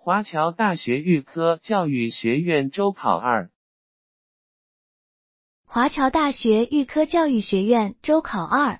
华侨大学预科教育学院周考2。 华侨大学预科教育学院周考2。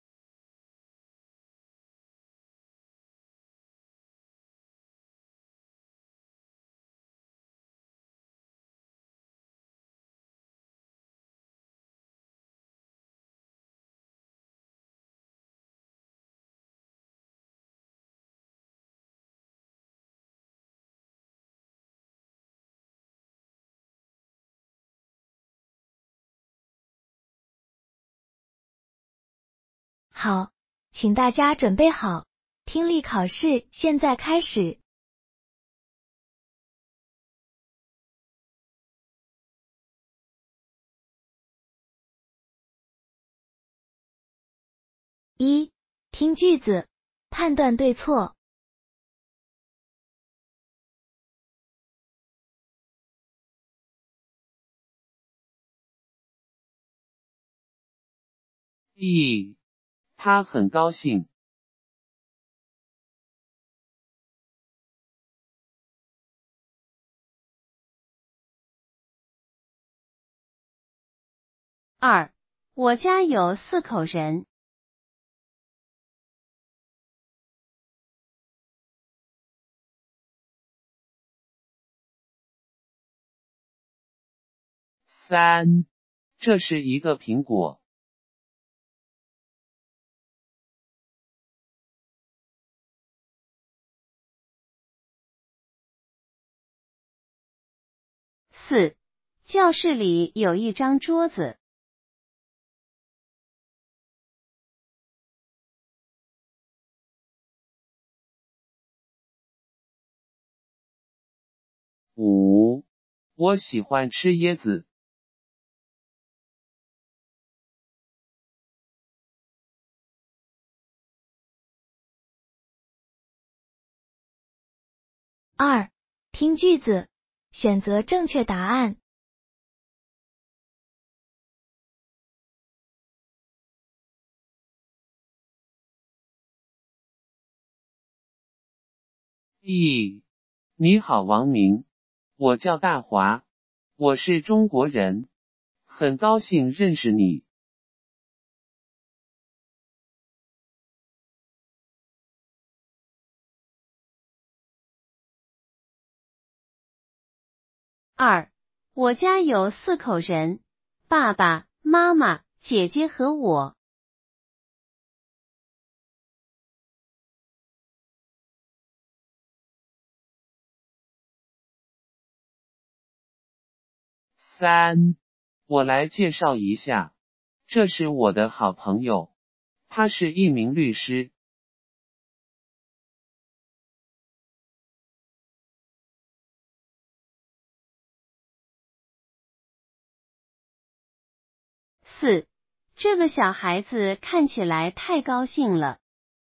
好，请大家准备好，听力考试现在开始。1. 听句子，判断对错。 他很高兴。 2. 我家有4口人。 3. 这是一个苹果。 4. 教室里有一张桌子。 5. 我喜欢吃椰子。 2. 听句子，选择正确答案。 你好王明，我叫大华，我是中国人，很高兴认识你。 2. 我家有4口人，爸爸妈妈、姐姐和我。 3. 我来介绍一下，这是我的好朋友，他是一名律师。 4. 这个小孩子看起来太高兴了。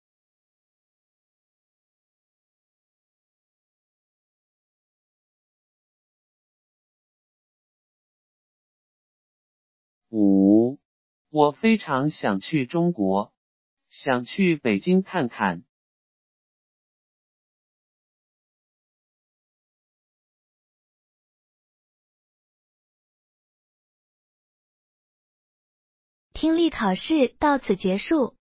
5. 我非常想去中国，想去北京看看。 听力考试到此结束。